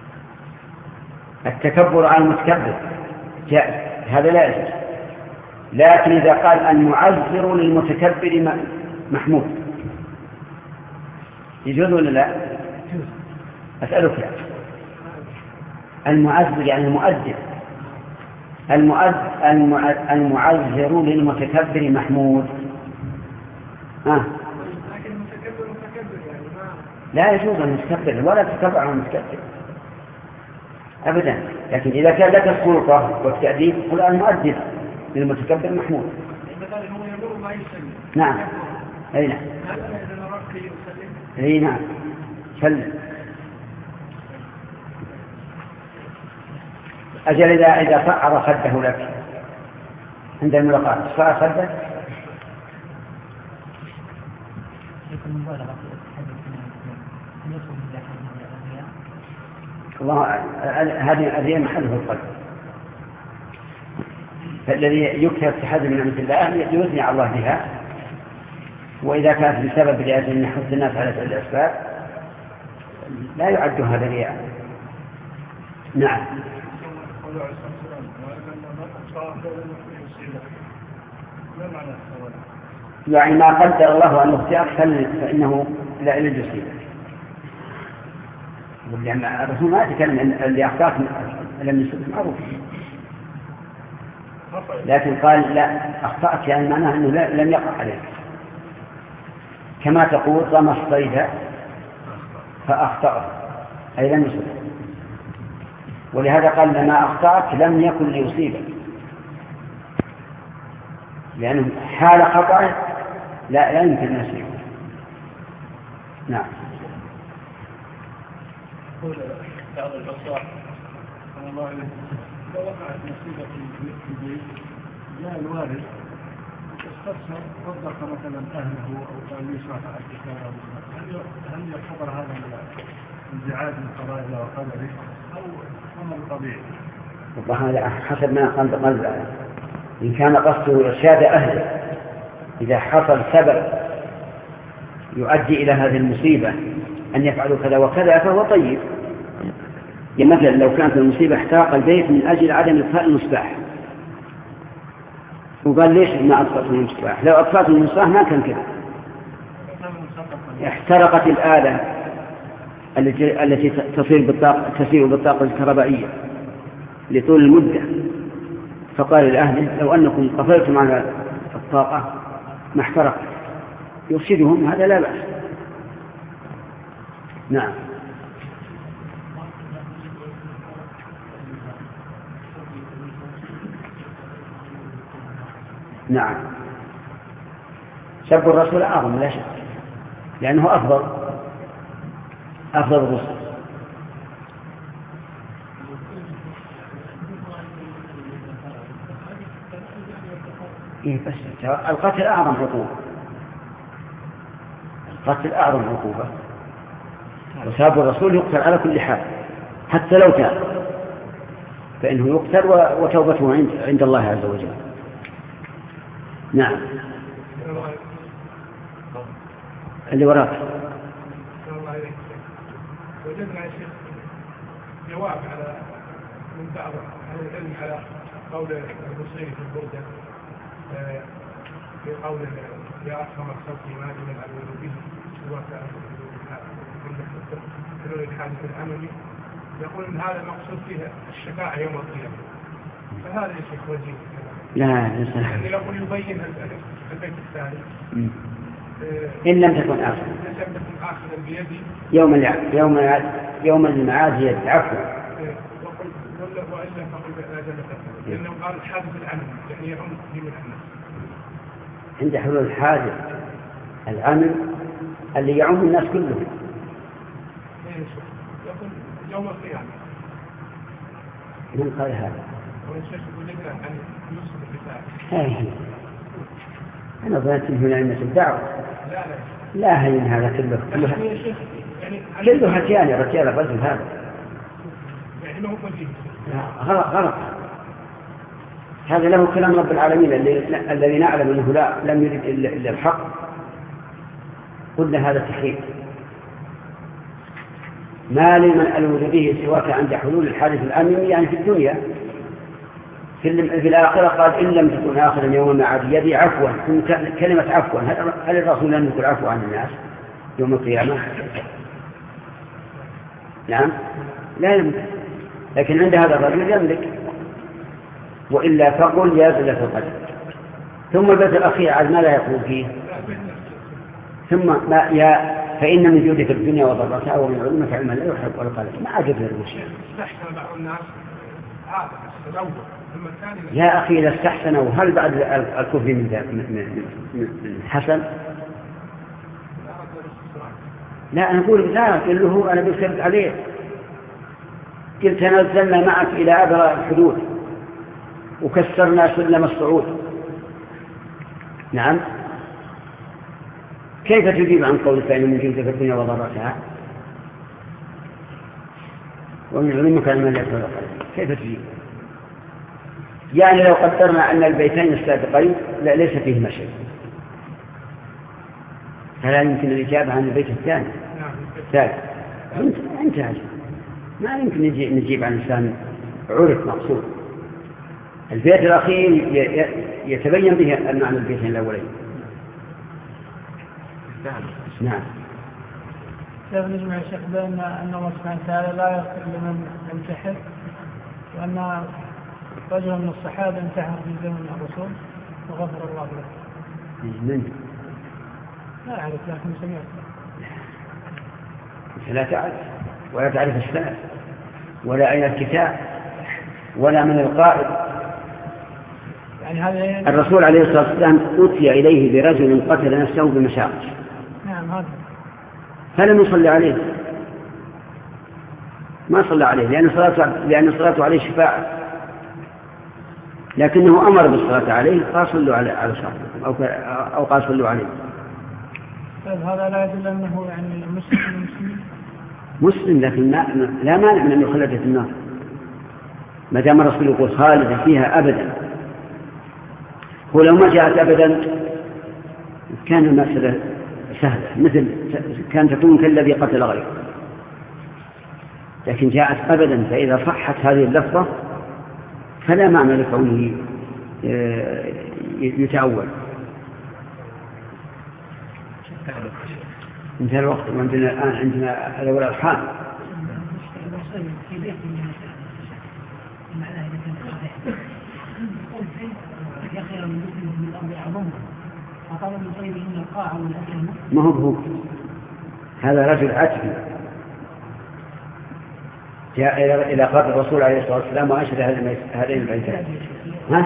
التكبر على المتكبر جائز، هذا لا يجوز. لكن إذا قال المعذر للمتكبر محمود يجوز ولا لا؟ أسألك. المعذر يعني المؤذر، المعذر للمتكبر محمود. آه. لا يجوز أن يتكبر ولا تتبع عن المتكبر أبدا، لكن إذا كان لك السلطة والتأديب قل المؤدب للمتكبر محمود. نعم أي نعم أي نعم سلم. أجل إذا إذا فعر خده لك عند الملاقاة فعر خده الله هذه هذه محله القلب. فالذي يكثر التحدث من نعمة الله يثني على الله بها، وإذا كانت بسبب لأجل حث الناس على فعل الأسباب لا يعد هذا رياء. نعم. يعني ما قدر الله أن يخطئك فإنه لا إلا الجسيم. لأن الرسول ما يتكلم عن اللي أخطأك لم يصب معروف، لكن قال لا أخطأك يعني معناه أنه لم يقع عليك، كما تقول رمى الصيد فأخطأ أي لم يصب، ولهذا قال لما أخطأك لم يكن ليصيبك، لأنه حال خطأ لا لا يمكن أن يصيبه. نعم. يقول بعض العصاة صلى الله عليه وسلم لو وقعت مصيبة في البيت جاء الوالد واستفسر وضح مثلا أهله أو قال لي صاحب الكتاب، هل هل يعتبر هذا انزعاج من قضاء الله وقدره أو أمر طبيعي؟ والله حسب ما قال قلب، إن كان قصده إرشاد أهله إذا حصل سبب يؤدي إلى هذه المصيبة أن يفعلوا كذا وكذا فهو طيب. مثلا لو كانت المصيبة احترق البيت من أجل عدم إطفاء المصباح، وقال ليش ما أطفأت المصباح؟ لو أطفأت المصباح ما كان كذا. احترقت الآلة التي التي تصير بالطاقة تسير بالطاقة الكهربائية لطول المدة، فقال لأهله لو أنكم قفلتم على الطاقة ما احترقت، يرشدهم هذا لا بأس. نعم. نعم. سب الرسول أعظم لا شك، لأنه أفضل أفضل الرسل. إيه بس القتل أعظم عقوبة، القتل أعظم عقوبة، وساب الرسول يقتل على كل حال حتى لو تاب فإنه يقتل وتوبته عند عند الله عز وجل. نعم. اللي وراك. وجدنا يا شيخ جواب على من بعض أهل العلم على قول البصيري في البردة في قول يا أكرم الخلق ما جمل الأول به سواك حلول الحادث الأمني، يقول إن هذا المقصود فيه الشفاعة يوم القيامة، فهذا يا شيخ وجيه. لا يعني يقول يبين البيت الثاني إن لم تكن آخر يوم الع... يوم الع... يوم المعاد يدعفه. وقل ولا وإلا فقل لا جل لأنه قال حادث العمل يعني يعم في الناس. عند حلول الحادث العمل اللي يعم الناس كلهم. يقول يوم القيامة. من قال هذا؟ والشيخ وجدنا عن يوسف الكتاب. أنا ظننت هنا أن الدعوة. لا لا. لا هين هذا كله كلها كله هتيان يا رجال الرجل هذا. يعني ما هو وجيه. غلط غلط. هذا له كلام رب العالمين الذي نعلم أنه لا لم يرد إلا الحق، قلنا هذا تحريف. ما لمن ألوذ به سواك عند حلول الحادث الأمني يعني في الدنيا، في الآخرة قال إن لم تكن آخر يوم معاد يدي عفوا. كلمة عفوا هل الرسول لم يقل عفوا عن الناس يوم القيامة؟ نعم لا يملك، لكن عند هذا الرجل يملك، وإلا فقل يا زلة القدر. ثم البيت الأخير على ما لا يقول فيه ثم ما يا فإن من جودك الدنيا وضرتها ومن علمك علما لا يحب والقلم. ما عجب للمشي يا أخي إذا استحسنوا هل بعد الكفر من حسن؟ لا أنا أقول لا قل له أنا بسرد عليه قلت نزلنا معك إلى أبرى الحدود وكسرنا سلم الصعود. نعم كيف تجيب عن قول فإن من جودك الدنيا وضرتها ومن علمك علما لا يحب والقلم؟ كيف تجيب؟ يعني لو قدرنا أن البيتين السابقين لا ليس فيهما شيء فلا يمكن الإجابة عن البيت الثاني الثالث. انتهى ما يمكن نجيب عن لسان عرف مقصود. البيت الأخير يتبين به المعنى البيتين الأولين. نعم كيف نجمع الشيخ بأن أن الله سبحانه وتعالى لا يغفر لمن انتحر وأن رجل من الصحابة انتحر في زمن الرسول وغفر الله له؟ من؟ لا أعرف لكن سمعت. لا تعرف ولا تعرف السنة ولا أين الكتاب ولا من القائد. يعني هذا الرسول عليه الصلاة والسلام أتي إليه برجل قتل نفسه بمشاق. نعم هذا فلم يصلي عليه ما صلى عليه لأن صلاته لأن صلاته عليه شفاعة، لكنه أمر بالصلاة عليه قال صلوا على على صاحبكم أو أو قال صلوا عليه. طيب هذا لا يدل أنه يعني مسلم مسلم مسلم لكن لا مانع من أن يخلد في النار ما دام الرسول يقول خالد فيها أبدا. هو لو ما جاءت أبدا كان المسألة سهلة مثل كان تكون كالذي قتل غيره، لكن جاءت أبدا فإذا صحت هذه اللفظة فلا معنى لكونه يتأول. انتهى الوقت وعندنا الآن عندنا الأول الأرحام. ما هو هو هذا رجل عتبي جاء إلى قبر الرسول عليه الصلاة والسلام وأنشد هذين البيتين. ها؟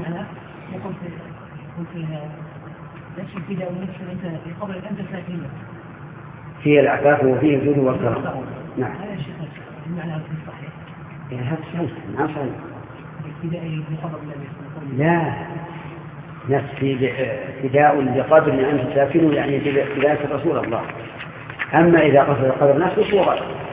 فيه العفاف وفيه الجود والكرم. نعم. هذا صحيح. نعم صحيح. لا نفسي فداء لقدر أن تسافروا يعني فداء رسول الله. أما إذا قصد القدر نفسه صورة